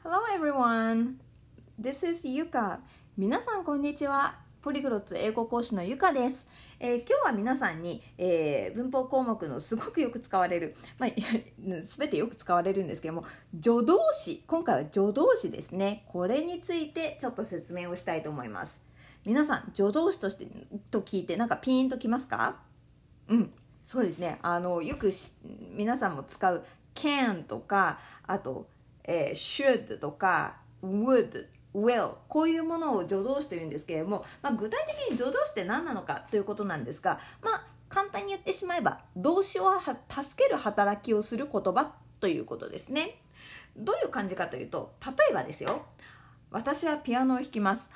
Hello everyone, this is Yuka. 皆さんこんにちは。ポリグロッツ英語講師のゆかです。今日は皆さんに、文法項目のすごくよく使われる、全てよく使われるんですけども、助動詞、今回は助動詞ですね。これについてちょっと説明をしたいと思います。皆さん助動詞と聞いてなんかピンときますか？そうですね。よく皆さんも使う can とか、あとshould とか would、will こういうものを助動詞というんですけれども、具体的に助動詞って何なのかということなんですが、簡単に言ってしまえば動詞を助ける働きをする言葉ということですね。どういう感じかというと、例えばですよ、私はピアノを弾きます。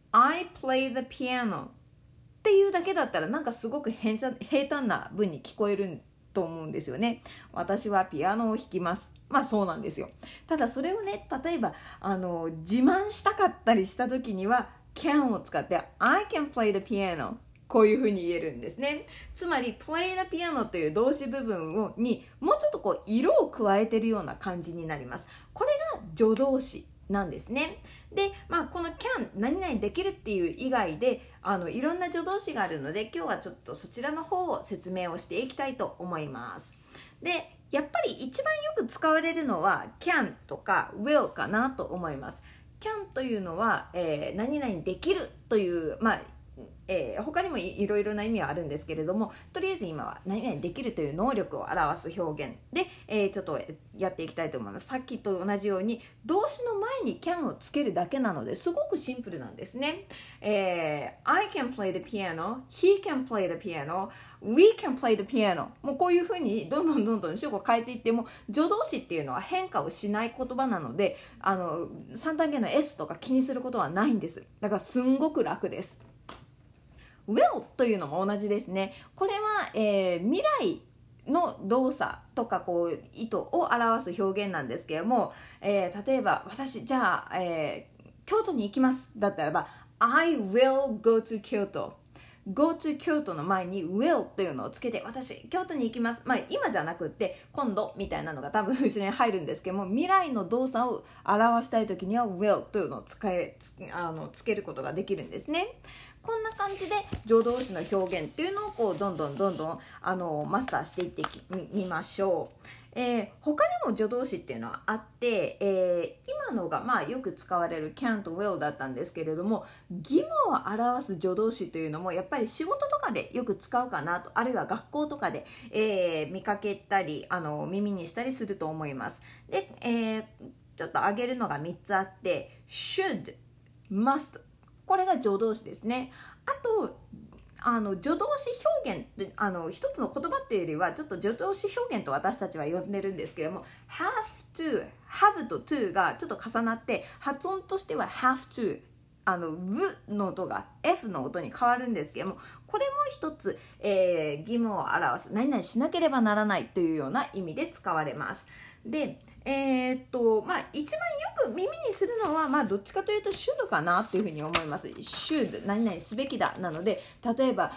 I play the piano っていうだけだったらなんかすごく平坦な文に聞こえると思うんですよね。私はピアノを弾きます。そうなんですよ。ただそれをね、例えば自慢したかったりした時には can を使って I can play the piano こういうふうに言えるんですね。つまり play the piano という動詞部分にもうちょっと色を加えてるような感じになります。これが助動詞なんですね。で、この can 何々できるっていう以外でいろんな助動詞があるので、今日はちょっとそちらの方を説明をしていきたいと思います。で、やっぱり一番よく使われるのは can とか will かなと思います。can というのは、何々できるという、他にもいろいろな意味はあるんですけれども、とりあえず今は何々できるという能力を表す表現で、ちょっとやっていきたいと思います。さっきと同じように動詞の前に can をつけるだけなのですごくシンプルなんですね。I can play the piano, he can play the piano, we can play the piano もうこういうふうにどんどん主語を変えていっても、助動詞っていうのは変化をしない言葉なので、3単元の S とか気にすることはないんです。だからすんごく楽です。will というのも同じですね。これは、未来の動作とか意図を表す表現なんですけれども、例えば私じゃあ、京都に行きますだったらば I will go to Kyoto go to 京都の前に will というのをつけて、私京都に行きます、今じゃなくって今度みたいなのが多分後ろに入るんですけども、未来の動作を表したいときには will というのをつけることができるんですね。こんな感じで助動詞の表現っていうのをどんどんマスターしていってみましょう。他にも助動詞っていうのはあって、今のがよく使われる can と will だったんですけれども、義務を表す助動詞というのもやっぱり仕事とかでよく使うかなと、あるいは学校とかで、見かけたり耳にしたりすると思います。で、ちょっと挙げるのが3つあって、should、must、これが助動詞ですね。あと助動詞表現って一つの言葉っていうよりはちょっと助動詞表現と私たちは呼んでるんですけれども、 have to、have と to がちょっと重なって発音としては have to、v の音が f の音に変わるんですけども、これも一つ、義務を表す、何々しなければならないというような意味で使われます。で、一番よく耳にするのは、どっちかというと should かなというふうに思います。should 何々すべきだなので、例えば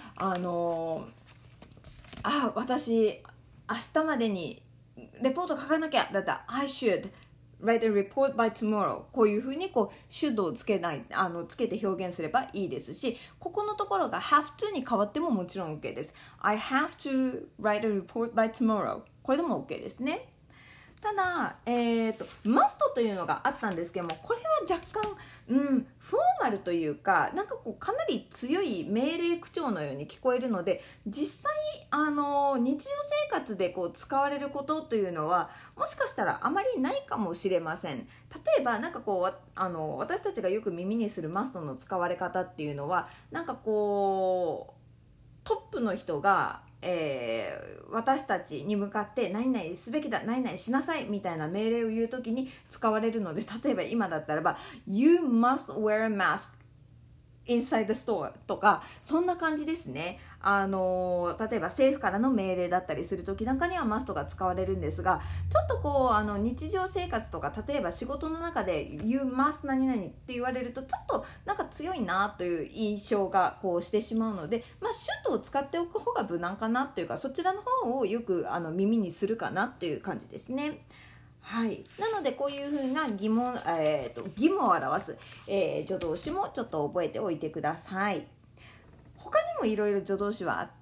私明日までにレポート書かなきゃだったら I should write a report by tomorrow、 こういうふうにshould をつけて表現すればいいですし、ここのところが have to に変わってももちろん OK です。 I have to write a report by tomorrow、 これでも OK ですね。ただ、must というのがあったんですけども、これは若干、フォーマルというか、かなり強い命令口調のように聞こえるので、実際日常生活で使われることというのはもしかしたらあまりないかもしれません。例えば私たちがよく耳にする must の使われ方っていうのは、トップの人が私たちに向かって何々すべきだ、何々しなさいみたいな命令を言うときに使われるので、例えば今だったらば You must wear a mask inside the store とか、そんな感じですね。例えば政府からの命令だったりするときなんかには must が使われるんですが、ちょっと日常生活とか、例えば仕事の中で You must 何々って言われるとちょっと強いなという印象がしてしまうので、should を使っておく方が無難かなというか、そちらの方をよく耳にするかなという感じですね。 はい、なのでこういうふうな義務を表す、助動詞もちょっと覚えておいてください。他にもいろいろ助動詞はあって、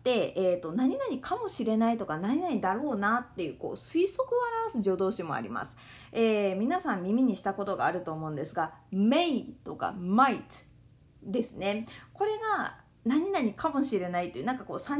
何々かもしれないとか何々だろうなっていう、推測を表す助動詞もあります。皆さん耳にしたことがあると思うんですが may とか might ですね。これが何々かもしれないという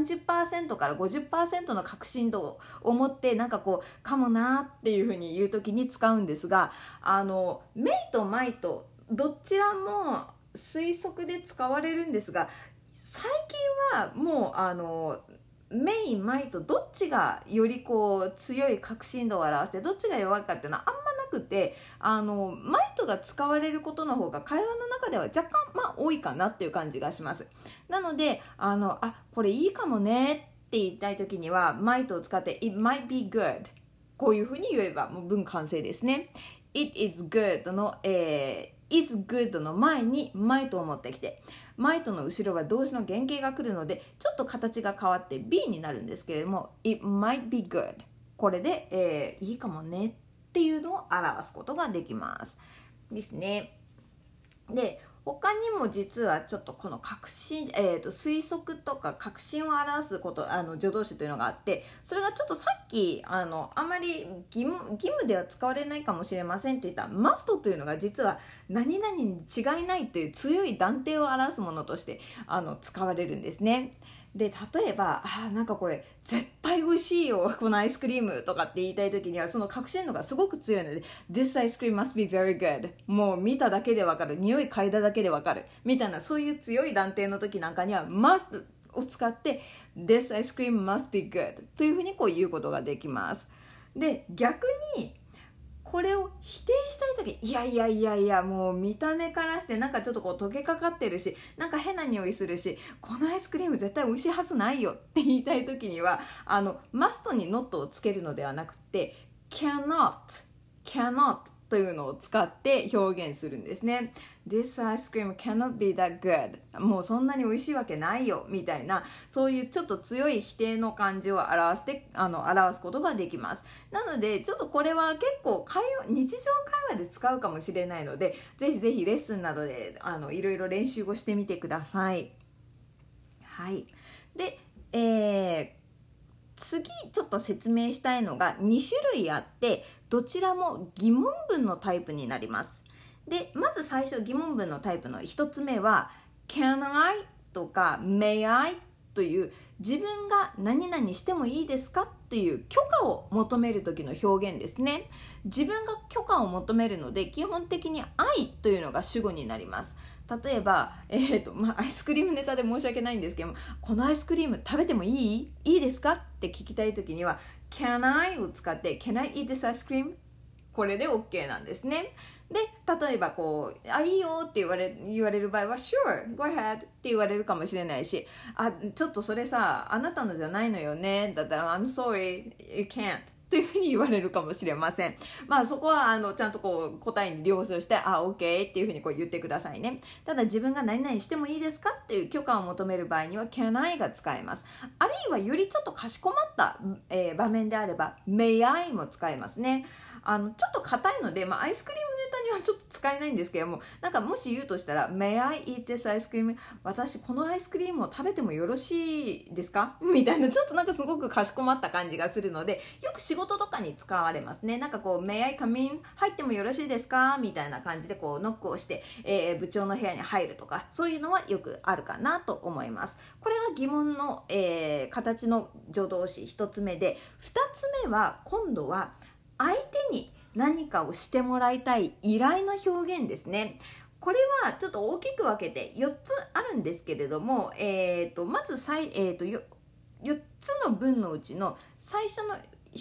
30% から 50% の確信度を持ってかもなっていうふうに言うときに使うんですが、may と might どちらも推測で使われるんですが、最近はもうメインマイとどっちがより強い確信度を表してどっちが弱いかっていうのはあんまなくて、マイトが使われることの方が会話の中では若干多いかなっていう感じがします。なのでこれいいかもねって言いたい時にはマイトを使って It might be good こういうふうに言えばもう文完成ですね。 It is good の、is good の前にマイトを持ってきて、マイトの後ろは動詞の原型が来るのでちょっと形が変わって be になるんですけれども It might be good これで、いいかもねっていうのを表すことができますですね。で他にも実はちょっとこの確信、推測とか確信を表すこと助動詞というのがあって、それがちょっとさっきあんまり義務では使われないかもしれませんといった must というのが実は何々に違いないという強い断定を表すものとして使われるんですね。で例えばこれ絶対美味しいよこのアイスクリームとかって言いたい時にはその確信度がすごく強いので This ice cream must be very good もう見ただけでわかる、匂い嗅いだだけでわかるみたいな、そういう強い断定の時なんかには must を使って This ice cream must be good というふうに言うことができます。で逆にこれを否定したい時、いやもう見た目からしてちょっと溶けかかってるし変な匂いするしこのアイスクリーム絶対美味しいはずないよって言いたい時にはマストに not をつけるのではなくて cannot というのを使って表現するんですね。 This ice cream cannot be that good もうそんなに美味しいわけないよみたいな、そういうちょっと強い否定の感じを表すことができます。なのでちょっとこれは結構日常会話で使うかもしれないのでぜひぜひレッスンなどでいろいろ練習をしてみてください。はい。で、次ちょっと説明したいのが2種類あってどちらも疑問文のタイプになります。でまず最初疑問文のタイプの1つ目は Can I とか May I という自分が何々してもいいですかという許可を求める時の表現ですね。自分が許可を求めるので基本的に I というのが主語になります。例えば、アイスクリームネタで申し訳ないんですけども、このアイスクリーム食べてもいいですかって聞きたいときには Can I を使って Can I eat this ice cream? これで OK なんですね。で例えばいいよって言われる場合は Sure, go ahead って言われるかもしれないし、ちょっとそれさあなたのじゃないのよねだったら I'm sorry, you can'tというふうに言われるかもしれません。そこはちゃんと答えに了承してOK っていうふうに言ってくださいね。ただ自分が何々してもいいですかっていう許可を求める場合には Can I が使えます。あるいはよりちょっとかしこまった、場面であれば May I も使えますね。ちょっと硬いので、アイスクリームネタにはちょっと使えないんですけども、もし言うとしたら May I eat this ice cream? 私このアイスクリームを食べてもよろしいですかみたいな、ちょっとすごくかしこまった感じがするのでよく仕事とかに使われますね。May I come in? 入ってもよろしいですかみたいな感じでノックをして、部長の部屋に入るとかそういうのはよくあるかなと思います。これが疑問の、形の助動詞1つ目で、2つ目は今度は相手に何かをしてもらいたい依頼の表現ですね。これはちょっと大きく分けて4つあるんですけれども、まず4つの文のうちの最初の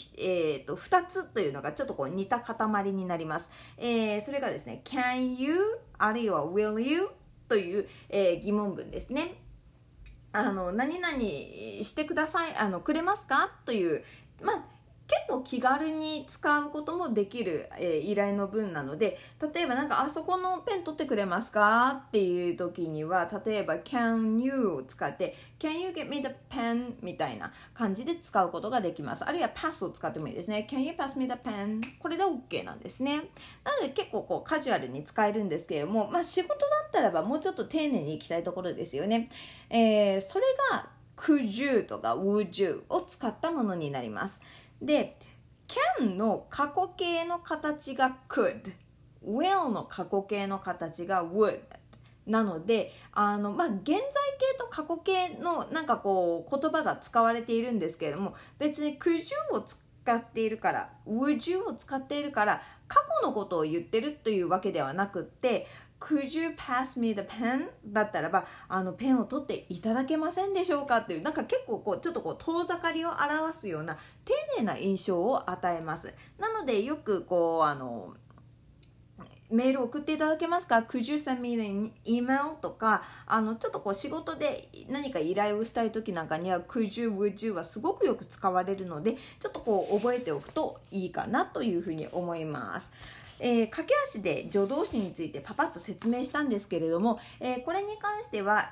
2つというのがちょっと似た塊になります。それがですね Can you あるいは Will you という、疑問文ですね。何々してくださいくれますかという結構気軽に使うこともできる、依頼の文なので、例えばなんかあそこのペン取ってくれますかっていう時には、例えば can you を使って can you get me the pen みたいな感じで使うことができます。あるいは pass を使ってもいいですね。can you pass me the pen これで OK なんですね。なので結構こうカジュアルに使えるんですけれども、仕事だったらばもうちょっと丁寧にいきたいところですよね。それがcould you とか would you を使ったものになります。で、can の過去形の形が could、will の過去形の形が would なので、現在形と過去形のなんかこう言葉が使われているんですけれども、別に could you を使っているから would you を使っているから過去のことを言ってるというわけではなくって、Could you pass me the pen? だったらば、ペンを取っていただけませんでしょうかっていう、なんか結構こう、ちょっとこう、遠ざかりを表すような丁寧な印象を与えます。なので、よくこう、メール送っていただけますか Could you send me an email? とか、ちょっとこう仕事で何か依頼をしたい時なんかには Could you, would you はすごくよく使われるので、ちょっとこう覚えておくといいかなというふうに思います。駆け足で助動詞についてパパッと説明したんですけれども、これに関しては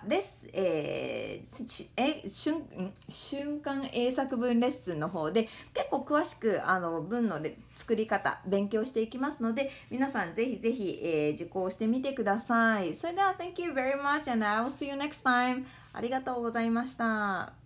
瞬間英作文レッスンの方で結構詳しく文の作り方勉強していきますので、皆さんぜひぜひ、受講してみてください。それでは Thank you very much and I will see you next time. ありがとうございました。